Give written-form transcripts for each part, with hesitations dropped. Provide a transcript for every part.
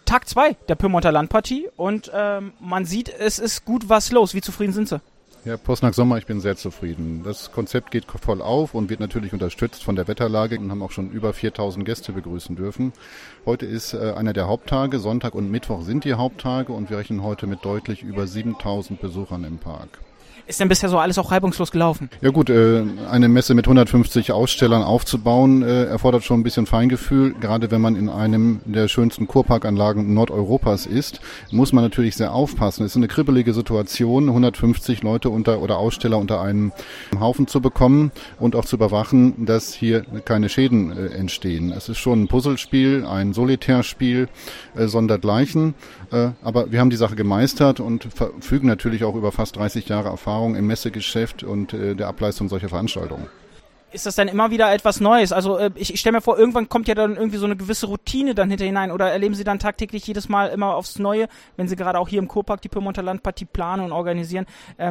Tag 2 der Pyrmonter Landpartie und man sieht, es ist gut was los. Wie zufrieden sind Sie? Ja, Posnack Sommer, ich bin sehr zufrieden. Das Konzept geht voll auf und wird natürlich unterstützt von der Wetterlage und haben auch schon über 4.000 Gäste begrüßen dürfen. Heute ist einer der Haupttage, Sonntag und Mittwoch sind die Haupttage und wir rechnen heute mit deutlich über 7.000 Besuchern im Park. Ist denn bisher so alles auch reibungslos gelaufen? Ja gut, eine Messe mit 150 Ausstellern aufzubauen, erfordert schon ein bisschen Feingefühl. Gerade wenn man in einem der schönsten Kurparkanlagen Nordeuropas ist, muss man natürlich sehr aufpassen. Es ist eine kribbelige Situation, 150 Leute oder Aussteller unter einem Haufen zu bekommen und auch zu überwachen, dass hier keine Schäden entstehen. Es ist schon ein Puzzlespiel, ein Solitärspiel, sondergleichen. Aber wir haben die Sache gemeistert und verfügen natürlich auch über fast 30 Jahre Erfahrung im Messegeschäft und der Ableistung solcher Veranstaltungen. Ist das dann immer wieder etwas Neues? Also ich stelle mir vor, irgendwann kommt ja dann irgendwie so eine gewisse Routine dann hinter hinein. Oder erleben Sie dann tagtäglich jedes Mal immer aufs Neue, wenn Sie gerade auch hier im Kurpark die Pyrmonter Landpartie planen und organisieren,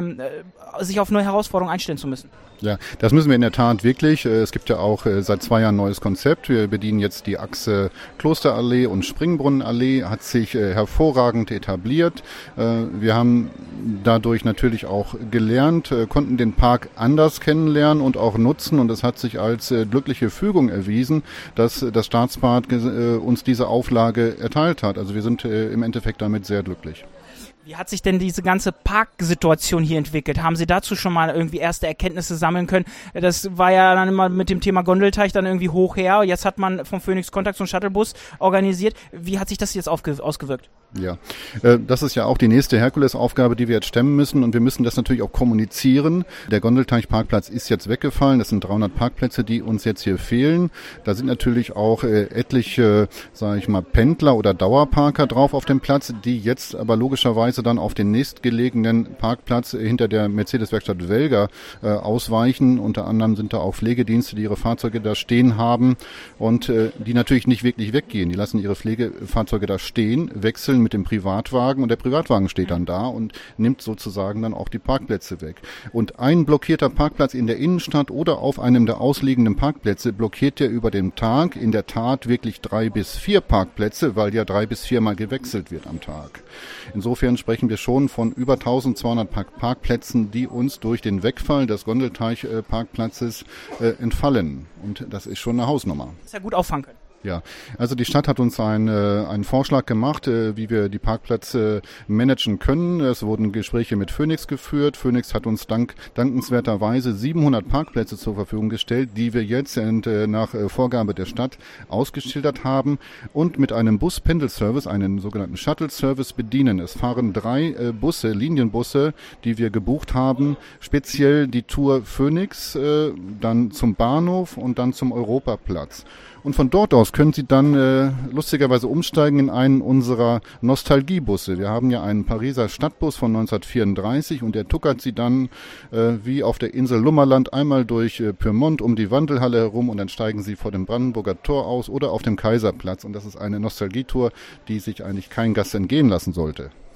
sich auf neue Herausforderungen einstellen zu müssen? Ja, das müssen wir in der Tat wirklich. Es gibt ja auch seit 2 Jahren ein neues Konzept. Wir bedienen jetzt die Achse Klosterallee und Springbrunnenallee, hat sich hervorragend etabliert. Wir haben dadurch natürlich auch gelernt, konnten den Park anders kennenlernen und auch nutzen. Und es hat sich als glückliche Fügung erwiesen, dass das Staatsbad uns diese Auflage erteilt hat. Also wir sind im Endeffekt damit sehr glücklich. Wie hat sich denn diese ganze Parksituation hier entwickelt? Haben Sie dazu schon mal irgendwie erste Erkenntnisse sammeln können? Das war ja dann immer mit dem Thema Gondelteich dann irgendwie hoch her. Jetzt hat man vom Phoenix Contact so einen Shuttlebus organisiert. Wie hat sich das jetzt ausgewirkt? Ja, das ist ja auch die nächste Herkulesaufgabe, die wir jetzt stemmen müssen und wir müssen das natürlich auch kommunizieren. Der Gondelteich-Parkplatz ist jetzt weggefallen, das sind 300 Parkplätze, die uns jetzt hier fehlen. Da sind natürlich auch etliche, sage ich mal, Pendler oder Dauerparker drauf auf dem Platz, die jetzt aber logischerweise dann auf den nächstgelegenen Parkplatz hinter der Mercedes-Werkstatt Welger ausweichen. Unter anderem sind da auch Pflegedienste, die ihre Fahrzeuge da stehen haben und die natürlich nicht wirklich weggehen. Die lassen ihre Pflegefahrzeuge da stehen, wechseln mit dem Privatwagen und der Privatwagen steht dann da und nimmt sozusagen dann auch die Parkplätze weg. Und ein blockierter Parkplatz in der Innenstadt oder auf einem der ausliegenden Parkplätze blockiert ja über den Tag in der Tat wirklich 3 bis 4 Parkplätze, weil ja 3 bis 4 Mal gewechselt wird am Tag. Insofern sprechen wir schon von über 1200 Parkplätzen, die uns durch den Wegfall des Gondelteich-Parkplatzes entfallen. Und das ist schon eine Hausnummer. Das ist ja gut auffangen können. Ja, also die Stadt hat uns einen Vorschlag gemacht, wie wir die Parkplätze managen können. Es wurden Gespräche mit Phoenix geführt. Phoenix hat uns dankenswerterweise 700 Parkplätze zur Verfügung gestellt, die wir jetzt nach Vorgabe der Stadt ausgeschildert haben und mit einem Bus-Pendelservice, einen sogenannten Shuttle-Service bedienen. Es fahren 3 Busse, Linienbusse, die wir gebucht haben, speziell die Tour Phoenix, dann zum Bahnhof und dann zum Europaplatz. Und von dort aus können Sie dann lustigerweise umsteigen in einen unserer Nostalgiebusse. Wir haben ja einen Pariser Stadtbus von 1934 und der tuckert Sie dann wie auf der Insel Lummerland einmal durch Pyrmont um die Wandelhalle herum und dann steigen Sie vor dem Brandenburger Tor aus oder auf dem Kaiserplatz. Und das ist eine Nostalgietour, die sich eigentlich kein Gast entgehen lassen sollte.